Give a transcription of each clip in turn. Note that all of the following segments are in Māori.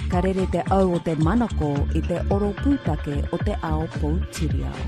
Ka rere te au o te manako i te oro pūtake o te ao Poutireo.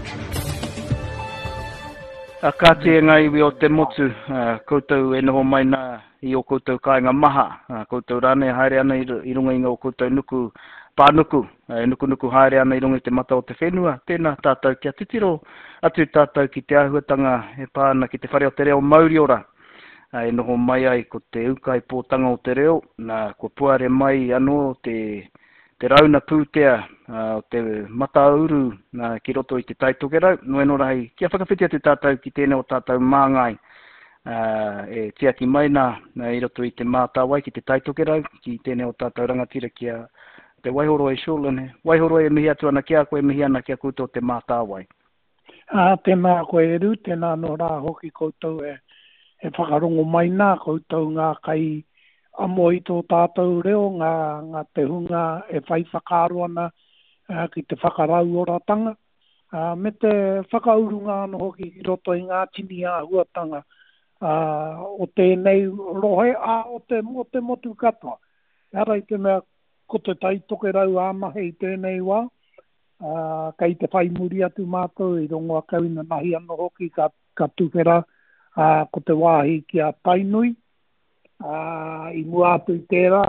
A kātia ngai iwi o te motu, koutou e noho mai nā i o koutou kāinga maha, koutou rāne haere ana i runga inga o koutou nuku, pānuku, nuku haere ana i runga i te mata o te whenua, tēnā tātou kia titiro, atu tātou ki te āhuatanga e pāna ki te whare o te reo Mauriora, e noho mai ai ko te ukai pōtanga o te reo, nā ko puare mai anō te rauna pūtea, o te matauru ki roto i te taitokerau, noe no rahi, kia whakawhitia te tātou ki tēnei o tātou māngai, e tiaki mai nā i roto i te mātāwai ki te taitokerau, ki tēnei o tātou rangatira kia te waihoro e shōlane, waihoro e mihi atu ana kia koe mihi ana kia koutou te mātāwai. Tēnā koe eru, tēnā no rā hoki koutou e whakarongo mai nā koutou ngā kai amo i tō tātou reo, ngā te hunga e whai whakaroana ki te whakarau oratanga. Me te whakaurunga ano hoki i roto i ngā tini āhuatanga o tēnei rohe o te motu katoa. Ara i te mea ko te taitoke rau āmahe i tēnei wā, kei te whai muri atu mātou i rongoa kauina nahi ano hoki ka tuwhera ko te wāhi kia Tainui. I mua atu i tērā,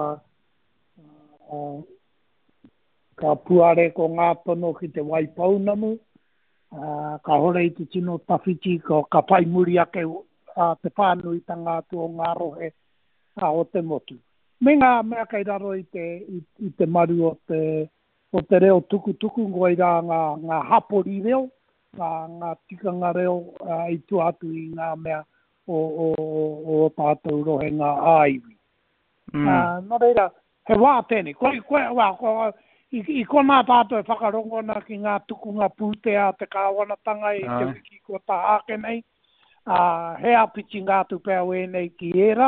ka puare ko ngā tono ki te Waipaunamu, ka hore i te tino tawhiti ko ka pai muri ake te whānui tanga atu o ngā rohe o te motu. Me ngā mea kei raro i te maru o te reo tuku, ngoi rā ngā hapori reo, ngā tikanga reo i tu atu i ngā mea o tātou rohe ngā āiwi. Nō reira, he wā tēnei, i kona tātou e whakarongona ki ngā tukunga pūtea te kāwanatanga i te wiki ko tā ake nei, he apiti ngā tupea wēnei ki era,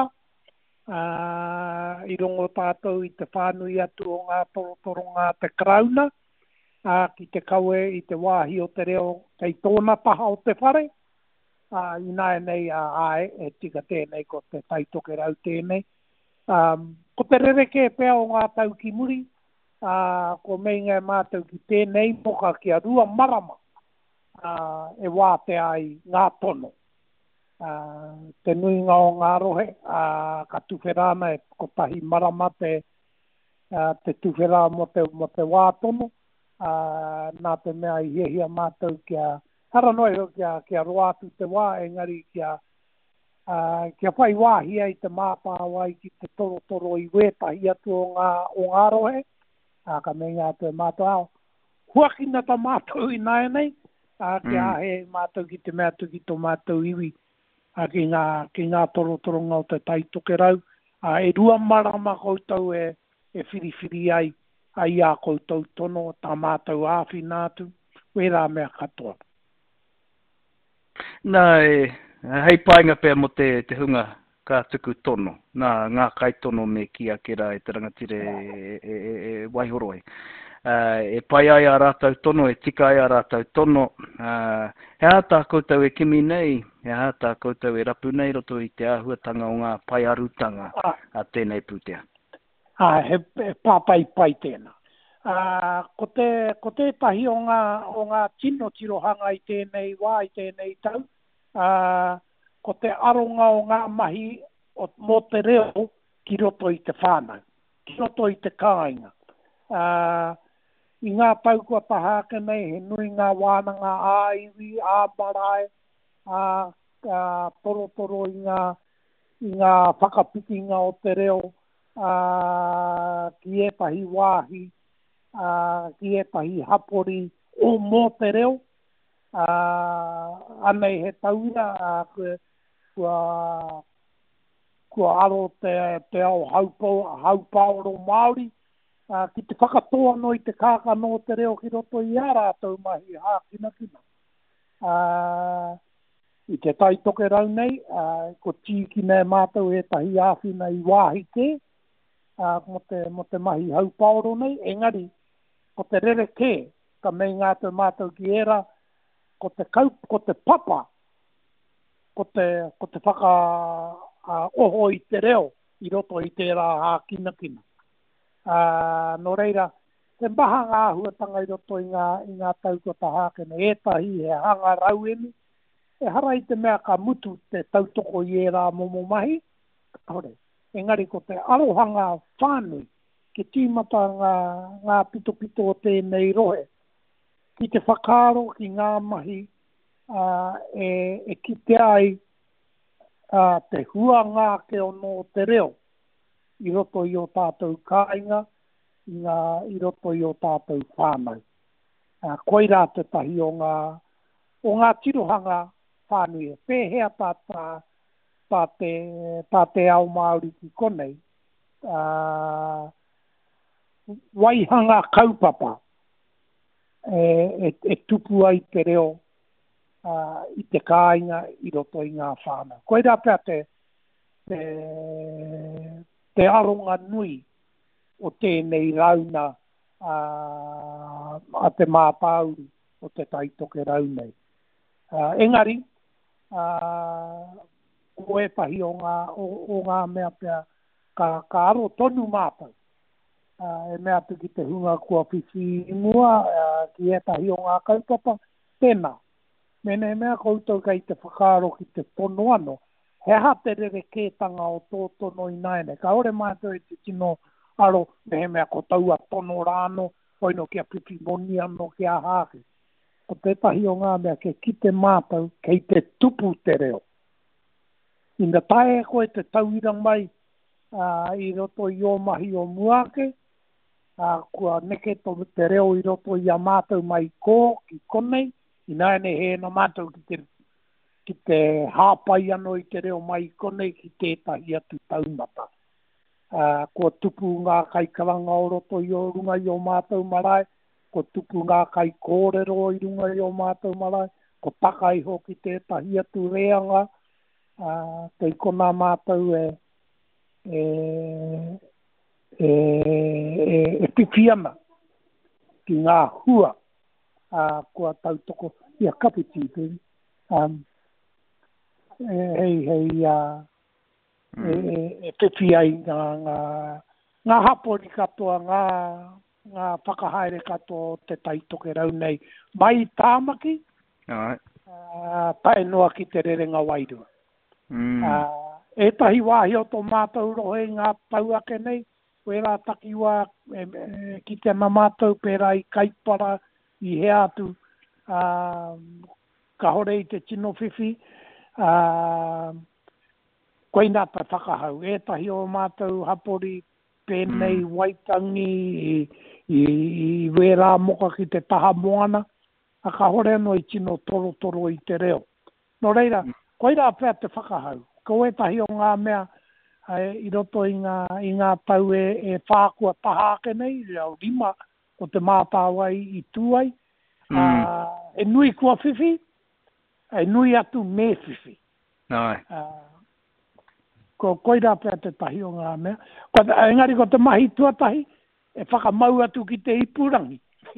i rongo tātou i te whānui atu o ngā torotoronga te krauna, ki te kaue i te wāhi o te reo kei tōna paha o te whare, i nāi nei e tika tēnei ko te taitoke rau tēnei. Ko te rereke pēo o ngā tau ki muri, ko meinga mātou ki tēnei moka ki a rua marama, e wā te ai ngā tono. Te nuinga o ngā rohe, ka tuwherana e ko tahi marama te tuwhera mo te wā tono, nā te mea i hehia mātou kia hara noi ho kia roa atu te wā, engari kia whai wāhia i te māpāwai ki te torotoro i wētahi atu o ngā rohe, ka menga atu e mātou ao. Huakina ta mātou i nai nei, kia he mātou ki te mea tuki tō mātou iwi, ki ngā torotoronga o te taitoke rau, e rua marama koutou e whiriwhiri ai a koutou tono, tā mātou āwhina atu, wērā mea katoa. Nā hei painga pēr mo te hunga ka tuku tono, ngā kai tono me ki a kera e te rangatire e waihoroi. E pai ai a rātau tono, e tika ai a rātau tono, he ata koutou e kimi nei, he ata koutou e rapu nei roto i te āhuatanga o ngā pai arutanga a tēnei pūtea. He pāpai tēnā. Ko te tahi o ngā tino tirohanga i tēnei wā, i tēnei tau, ko te aronga o ngā mahi mō te reo ki roto i te whānau, ki roto i te kāinga. I ngā tau kua tahake nei, he nui ngā wānanga āiwi, āmarae, torotoro i ngā whakapitinga o te reo, ki e tahi wāhi, ki e tahi hapori o mō te reo, anei he taura kua aro te ao haupaoro Māori, ki te whakatoa no i te kākano o te reo ki roto i ārātou mahi hākinakina. I te taitoke rau nei, ko tīki nei mātou e tahi āwhina i wāhi te, mo te mahi haupaoro nei, engari, ko te rereke, ka mei ngā te mātou ki era, ko te papa, ko te whaka oho i te reo, i roto i tērā hākinakina. No reira, te maha ngā huatanga I roto I ngā tautoko hākene, ētahi he hanga rauemi, e hara I te mea ka mutu te tautoko I rā momo mahi, hore, engari ko te arohanga whānui, ke tīmata ngā pito tēnei rohe, ki te whakaro ki ngā mahi e kite ai te hua ngā ke ono te reo I roto I o tātou kāinga, I roto I o tātou whānau. Koe rā te tahi o ngā tirohanga whānui e pēhea tā te ao Māori ki konei. Waihanga kaupapa e tupu ai te reo I te kāinga I roto I ngā whānau. Koe rā pēr te aronga nui o tēnei rauna a te māpauri o te taitoke raunei. Engari, koe tahi o ngā mea pēr ka aro tonu māpau. E mea tu ki te hunga kua whiwhi ingoa, ki e tahi o ngā kaupapa, tēnā. Mene mea koutou kai te whakaro ki te tono ano, he ha te rere kētanga o tō tono I naene. Ka ore mai te tino aro, me he mea ko taua tono rāno, oino kia pipi moni ano kia hāke. Ko te tahi o ngā mea ke ki te mātau, kei te tupu te reo. Ina tae koe te tauirang mai, I roto I o mahi o muake, kua neke to te reo I roto I a mātau mai kō, ki konei, I naene he na mātau ki te hāpai ano I te reo mai konei ki tētahi atu taumata. Kua tupu ngā kai karanga o roto I o runga I o mātau marae, ko tupu ngā kai kōrero I runga I o mātau marae, ko taka iho ki tētahi atu reanga, te ikona mātau e pipiana ki ngā hua kua tautoko ia kaputi pipi ai ngā hapori katoa ngā whakahaere katoa te taitoke raunei mai tāmaki tae noa ki te rerenga wairua. Etahi wāhi o tō mātou rohe ngā tauake nei, koe rā taki wā ki te mātou pērā I kaipara I he atu ka hore I te tino whiwhi, koe nā tai whakahau. Etahi o mātou hapori pēnei waitangi I wērā moka ki te taha moana, a ka hore no I tino toro I te reo. No reira, koe rā pēr te whakahau. Ko etahi o ngā mea I roto I ngā tau e whākua tahake nei, reo rima o te mātāwai I tūai. E nui kua whiwhi, e nui atu me whiwhi. Ko koe rā pēr te tahi o ngā mea. Engari ko te mahi tuatahi, e whakamau atu ki te ipurangi.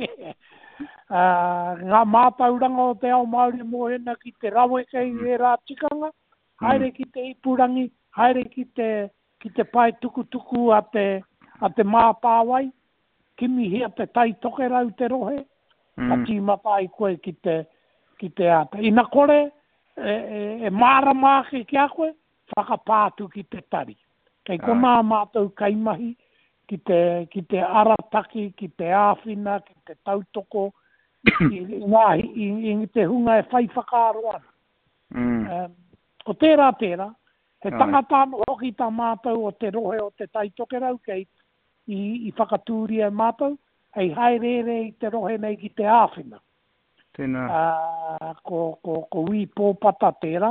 Ngā mātauranga o te ao Māori mohena ki te rawe kei e rā tikanga, haere ki te ipurangi, haere ki te pai tukutuku a te māpāwai, kimi hea te taitoke rau te rohe, a tīmata ai koe ki te ata. Ina kore, e māramāke ki a koe, whakapātu ki te tari. Kei kona mātou kaimahi, ki te arataki, ki te āwhina, ki te tautoko, I te hunga e whai whakaro ana. O tērā, he tangata hoki tā mātou o te rohe o te taitoke rau kei I whakatūri e mātou, hei haerere I te rohe nei ki te āwhina. Ko ui pōpata tērā,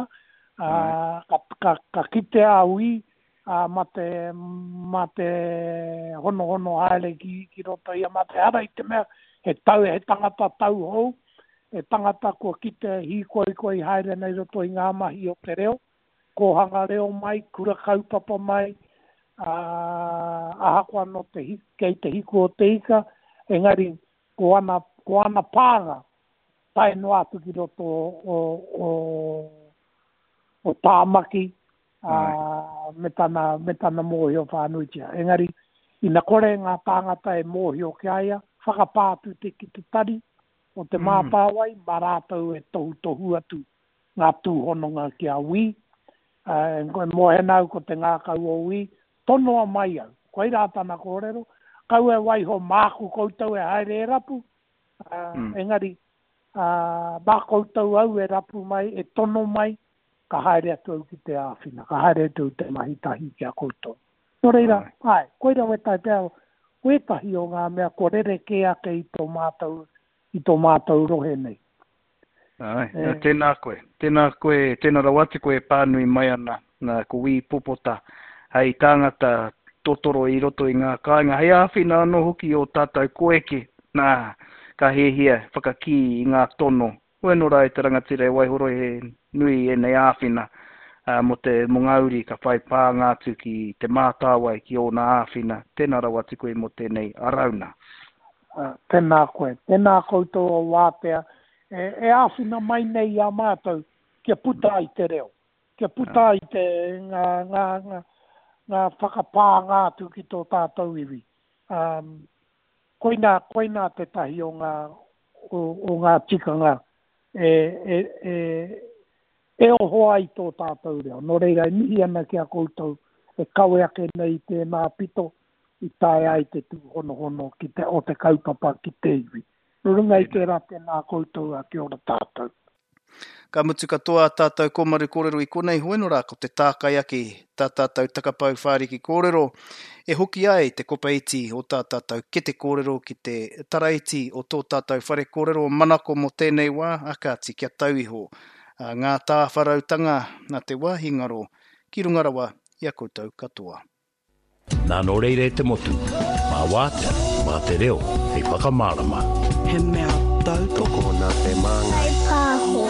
ka kite a ui, ma te hono haere ki roto ia, ma te ara I te mea, he tangata tau hou, he tangata kua kite hikoi haere nei roto I ngā mahi o te reo, kohanga reo mai, kura kaupapa mai, ahakoa no kei te hiku o te ika, engari ko ana pānga, tae no atu ki roto o tāmaki, me tana mōhi o whānuitia. Engari, ina kore ngā tāngata e mōhio ke aia, whakapātu te ki te tari, o te māpāwai, marātau e tohu atu ngā tūhononga ki a wi. Koe mohenau ko te ngā kau o wi, tonoa mai au, koe rātana kōrero, kau e waiho māku koutou e haere e rapu, engari, mā koutou au e rapu mai, e tono mai, ka haere atu au ki te āwhina, ka haere atu te mahitahi ki a koutou. Nō reira, koe rau e tai pēo, koetahi o ngā mea korere ke ake i tō mātou rohe nei. Tēnā koe, tēnā rawati koe pānui mai ana, ko wī popota, hei tāngata totoro i roto i ngā kāinga, hei āwhina anō hoki o tātou koeke, ka hehia, whakaki i ngā tono, koe no rai te rangatira e waihoro he nui e nei āwhina, mo te mongauri ka whai pā ngātu ki te mātāwai ki o nā āwhina, tēnā rawati koe mo tēnei arauna. Tēnā koe, tēnā koutou o wāpea, e āwhina mai nei a mātou, kia puta i te reo, kia puta i te ngā whakapā ngātu ki tō tātou iwi. Koina te tahi o ngā tikanga e oho ai tō tātou reo. Nō reira, mihi ana ki a koutou e kawe ake nei tēnā pito i tae ai te tūhono ki te o te kaupapa ki te iwi. Runga i tērā tēnā koutou a ki ora tātou. Ka mutu katoa tātou komaru kōrero i konei hoeno rā ko te tākai ake tā tātou takapau whāriki kōrero. E hoki ai te kopaiti o tā tātou ke te kōrero ki te taraiti o tō tātou whare kōrero manako mo tēnei wā akati kia tauiho. Ngā tāwharautanga nā te wāhingaro ki rungarawa i a koutou katoa. Nā nō reire te motu, mā wātea, mā te reo, hei whakamārama. He mea tau toko nā te māngai.